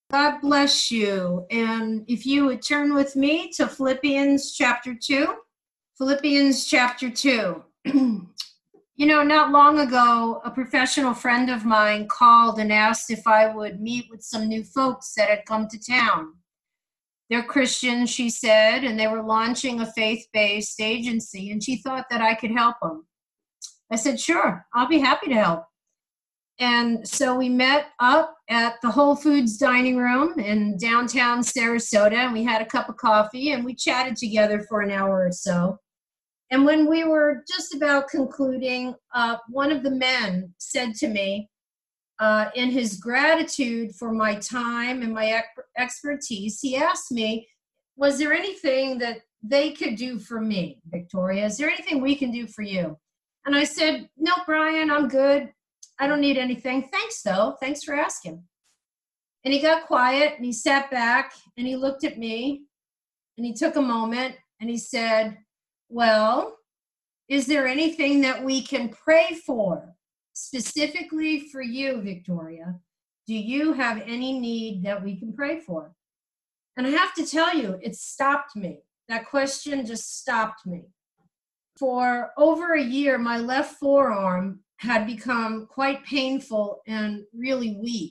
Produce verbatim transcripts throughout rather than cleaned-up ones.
God bless you. And if you would turn with me to Philippians chapter two. Philippians chapter two. You know, not long ago, a professional friend of mine called and asked if I would meet with some new folks that had come to town. They're Christians, she said, and they were launching a faith-based agency, and she thought that I could help them. I said, sure, I'll be happy to help. And so we met up at the Whole Foods dining room in downtown Sarasota, and we had a cup of coffee, and we chatted together for an hour or so. And when we were just about concluding, uh, one of the men said to me, uh, in his gratitude for my time and my ex- expertise, he asked me, was there anything that they could do for me, Victoria? Is there anything we can do for you? And I said, no, Brian, I'm good. I don't need anything. Thanks, though. Thanks for asking. And he got quiet, and he sat back, and he looked at me, and he took a moment, and he said, well, is there anything that we can pray for, specifically for you, Victoria? Do you have any need that we can pray for? And I have to tell you, it stopped me. That question just stopped me. For over a year, my left forearm had become quite painful and really weak.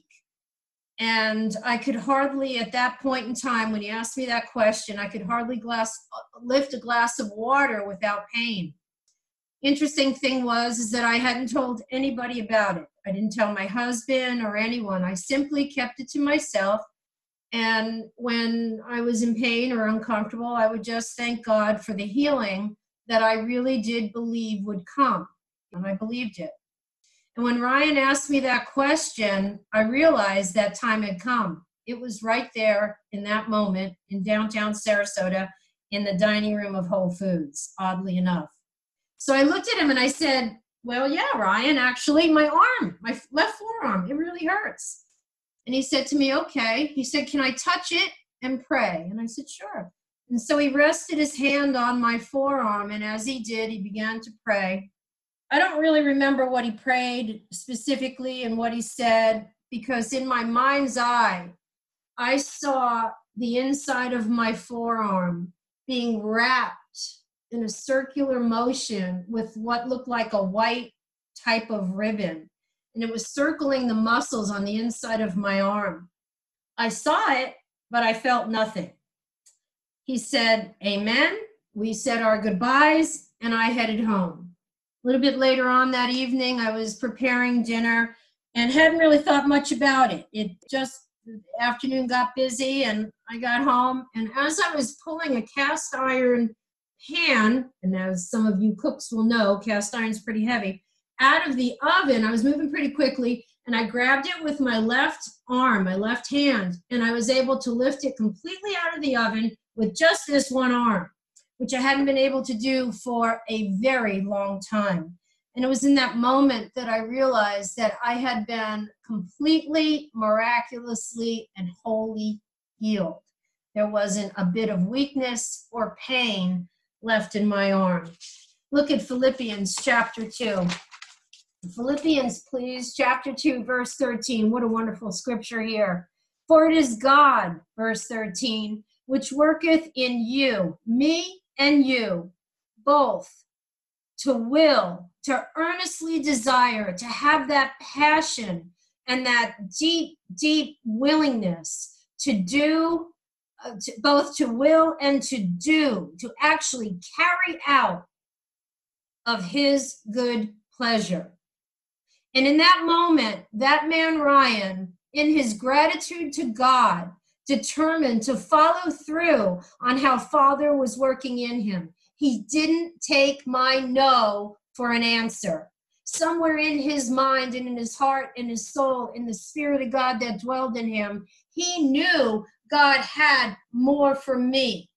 And I could hardly, at that point in time, when he asked me that question, I could hardly glass, lift a glass of water without pain. Interesting thing was is that I hadn't told anybody about it. I didn't tell my husband or anyone. I simply kept it to myself. And when I was in pain or uncomfortable, I would just thank God for the healing that I really did believe would come. And I believed it. And when Ryan asked me that question, I realized that time had come. It was right there in that moment in downtown Sarasota in the dining room of Whole Foods, oddly enough. So I looked at him and I said, well, yeah, Ryan, actually, my arm, my left forearm, it really hurts. And he said to me, okay. He said, can I touch it and pray? And I said, sure. And so he rested his hand on my forearm, and as he did, he began to pray. I don't really remember what he prayed specifically and what he said, because in my mind's eye, I saw the inside of my forearm being wrapped in a circular motion with what looked like a white type of ribbon, and it was circling the muscles on the inside of my arm. I saw it, but I felt nothing. He said, amen. We said our goodbyes, and I headed home. A little bit later on that evening, I was preparing dinner and hadn't really thought much about it. It just, the afternoon got busy, and I got home, and as I was pulling a cast iron pan, and as some of you cooks will know, cast iron's pretty heavy, out of the oven, I was moving pretty quickly, and I grabbed it with my left arm, my left hand, and I was able to lift it completely out of the oven with just this one arm, which I hadn't been able to do for a very long time. And it was in that moment that I realized that I had been completely, miraculously, and wholly healed. There wasn't a bit of weakness or pain left in my arm. Look at Philippians chapter two. Philippians, please, chapter two, verse thirteen. What a wonderful scripture here. For it is God, verse thirteen, which worketh in you, me and you, both, to will, to earnestly desire, to have that passion and that deep, deep willingness to do, uh, to, both to will and to do, to actually carry out of his good pleasure. And in that moment, that man Ryan, in his gratitude to God, determined to follow through on how Father was working in him. He didn't take my no for an answer. Somewhere in his mind and in his heart and his soul, in the Spirit of God that dwelled in him, he knew God had more for me.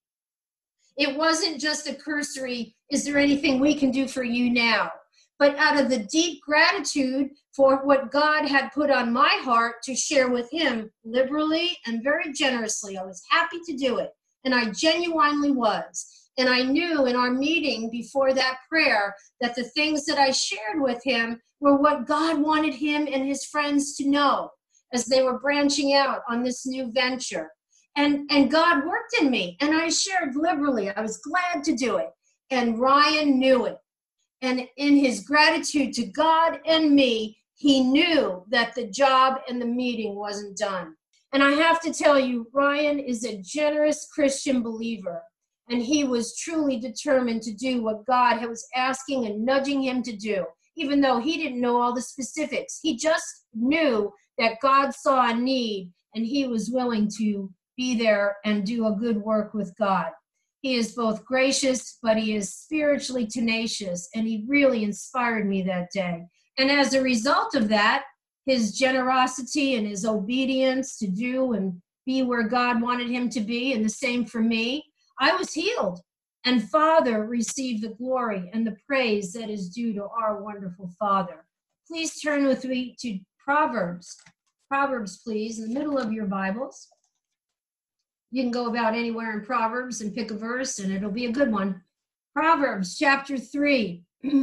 It wasn't just a cursory, is there anything we can do for you now? But out of the deep gratitude for what God had put on my heart to share with him liberally and very generously, I was happy to do it. And I genuinely was. And I knew in our meeting before that prayer that the things that I shared with him were what God wanted him and his friends to know. as they were branching out on this new venture. And, and God worked in me, and I shared liberally. I was glad to do it. And Ryan knew it. And in his gratitude to God and me, he knew that the job and the meeting wasn't done. And I have to tell you, Ryan is a generous Christian believer, and he was truly determined to do what God was asking and nudging him to do, even though he didn't know all the specifics. He just knew that God saw a need, and he was willing to be there and do a good work with God. He is both gracious, but he is spiritually tenacious, and he really inspired me that day. And as a result of that, his generosity and his obedience to do and be where God wanted him to be, and the same for me, I was healed. And Father received the glory and the praise that is due to our wonderful Father. Please turn with me to Proverbs. Proverbs, please, in the middle of your Bibles. You can go about anywhere in Proverbs and pick a verse, and it'll be a good one. Proverbs chapter three.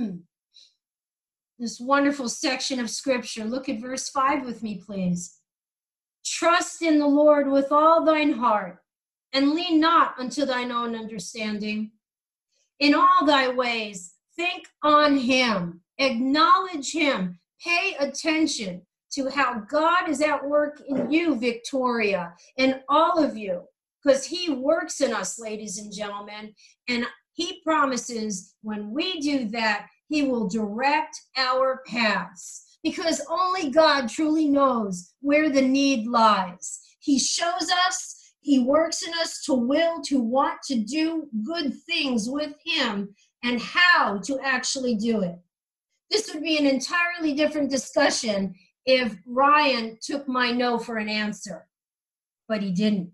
This wonderful section of scripture. Look at verse five with me, please. Trust in the Lord with all thine heart, and lean not unto thine own understanding. In all thy ways, think on him, acknowledge him, pay attention to how God is at work in you, Victoria, and all of you, because he works in us, ladies and gentlemen, and he promises when we do that, he will direct our paths, because only God truly knows where the need lies. He shows us, he works in us to will, to want to do good things with him, and how to actually do it. This would be an entirely different discussion if Ryan took my no for an answer, but he didn't.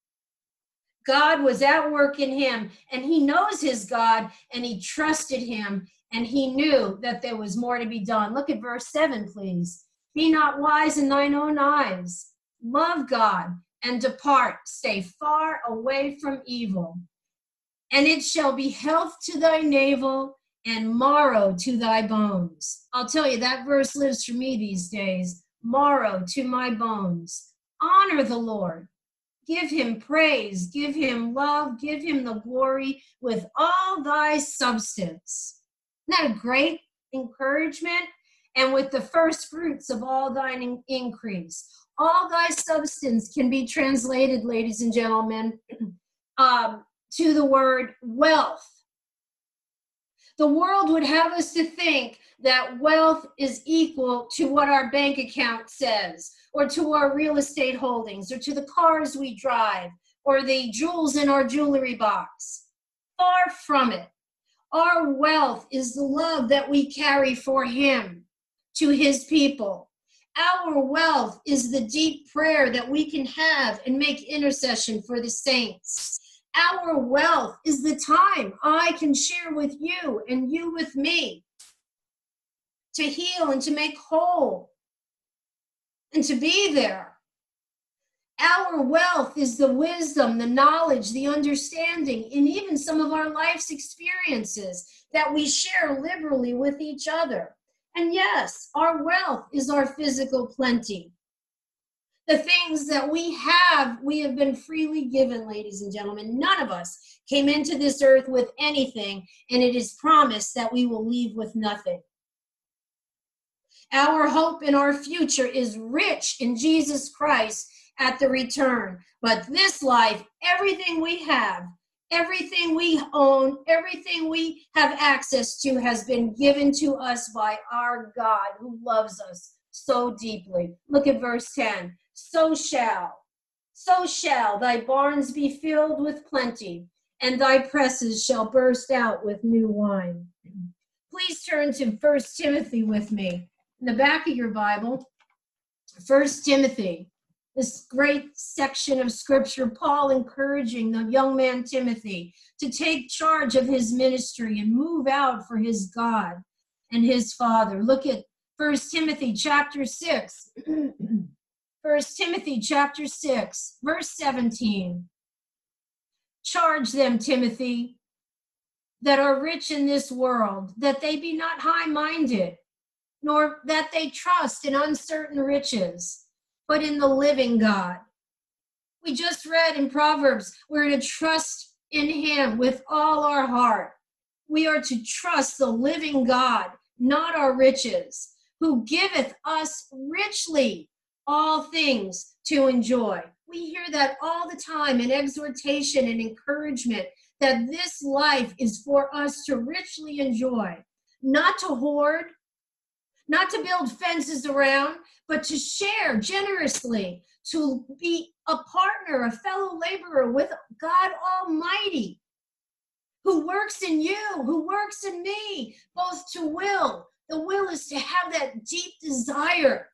God was at work in him, and he knows his God, and he trusted him, and he knew that there was more to be done. Look at verse seven, please. Be not wise in thine own eyes. Love God and depart. Stay far away from evil. And it shall be health to thy navel and marrow to thy bones. I'll tell you, that verse lives for me these days. Marrow to my bones. Honor the Lord. Give him praise. Give him love. Give him the glory with all thy substance. Isn't that a great encouragement? And with the first fruits of all thine increase. All thy substance can be translated, ladies and gentlemen, um, to the word wealth. The world would have us to think that wealth is equal to what our bank account says, or to our real estate holdings, or to the cars we drive, or the jewels in our jewelry box. Far from it. Our wealth is the love that we carry for him to his people. Our wealth is the deep prayer that we can have and make intercession for the saints. Our wealth is the time I can share with you and you with me to heal and to make whole and to be there. Our wealth is the wisdom, the knowledge, the understanding, and even some of our life's experiences that we share liberally with each other. And yes, our wealth is our physical plenty. The things that we have, we have been freely given, ladies and gentlemen. None of us came into this earth with anything, and it is promised that we will leave with nothing. Our hope in our future is rich in Jesus Christ at the return. But this life, everything we have, everything we own, everything we have access to has been given to us by our God who loves us so deeply. Look at verse ten. So shall, so shall thy barns be filled with plenty, and thy presses shall burst out with new wine. Please turn to First Timothy with me. In the back of your Bible, First Timothy, this great section of scripture, Paul encouraging the young man Timothy to take charge of his ministry and move out for his God and his Father. Look at First Timothy chapter six. First Timothy chapter six, verse seventeen. Charge them, Timothy, that are rich in this world, that they be not high-minded, nor that they trust in uncertain riches, but in the living God. We just read in Proverbs, we're to trust in him with all our heart. We are to trust the living God, not our riches, who giveth us richly all things to enjoy. We hear that all the time in exhortation and encouragement, that this life is for us to richly enjoy, not to hoard, not to build fences around, but to share generously, to be a partner, a fellow laborer with God Almighty, who works in you, who works in me, both to will. The will is to have that deep desire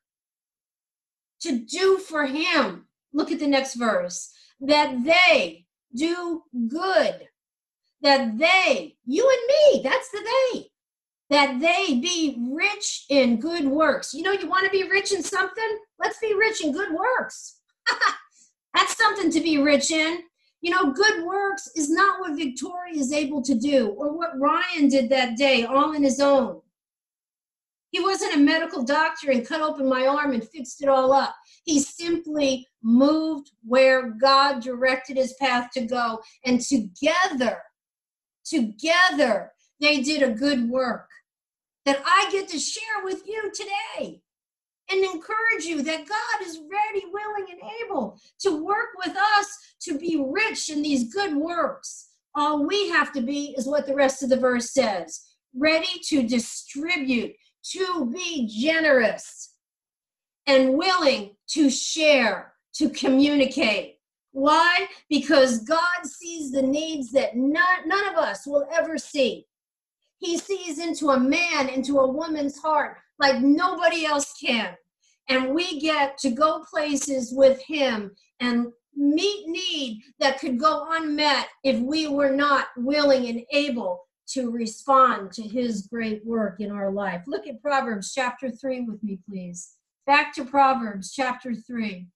to do for him. Look at the next verse. That they do good. That they, you and me, that's the they. That they be rich in good works. You know, you want to be rich in something? Let's be rich in good works. That's something to be rich in. You know, good works is not what Victoria is able to do or what Ryan did that day all on his own. He wasn't a medical doctor and cut open my arm and fixed it all up. He simply moved where God directed his path to go. And together, together, they did a good work that I get to share with you today and encourage you that God is ready, willing, and able to work with us to be rich in these good works. All we have to be is what the rest of the verse says, ready to distribute, to be generous, and willing to share, to communicate. Why? Because God sees the needs that none, none of us will ever see. He sees into a man, into a woman's heart like nobody else can. And we get to go places with him and meet need that could go unmet if we were not willing and able to respond to his great work in our life. Look at Proverbs chapter three with me, please. Back to Proverbs chapter three.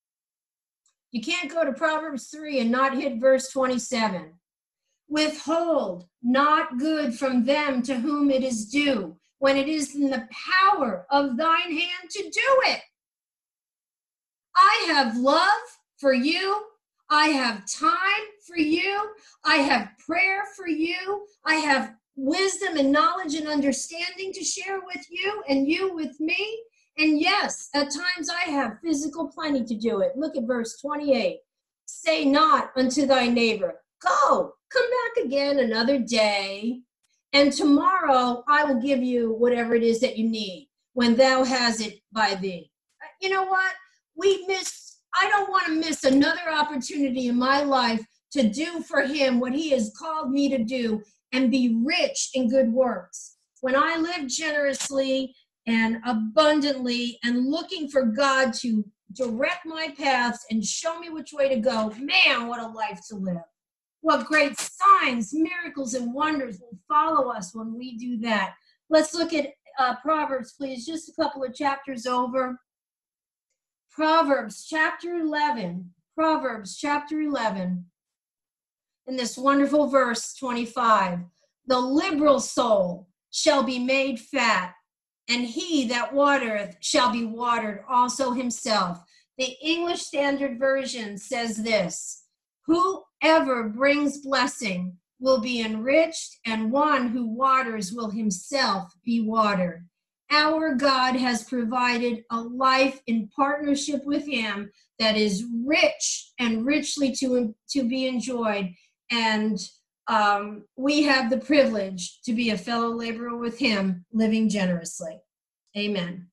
You can't go to Proverbs three and not hit verse twenty-seven. Withhold not good from them to whom it is due, when it is in the power of thine hand to do it. I have love for you. I have time for you. I have prayer for you. I have wisdom and knowledge and understanding to share with you and you with me. And yes, at times I have physical plenty to do it. Look at verse twenty-eight. Say not unto thy neighbor, go, come back again another day, and tomorrow I will give you whatever it is that you need when thou hast it by thee. You know what? We miss, I don't want to miss another opportunity in my life to do for him what he has called me to do and be rich in good works. When I live generously and abundantly and looking for God to direct my paths and show me which way to go, man, what a life to live. What great signs, miracles, and wonders will follow us when we do that. Let's look at uh, Proverbs, please, just a couple of chapters over. Proverbs chapter eleven. Proverbs chapter eleven. In this wonderful verse twenty-five. The liberal soul shall be made fat, and he that watereth shall be watered also himself. The English Standard Version says this: whoever brings blessing will be enriched, and one who waters will himself be watered. Our God has provided a life in partnership with him that is rich and richly to, to be enjoyed. And um, we have the privilege to be a fellow laborer with him, living generously. Amen.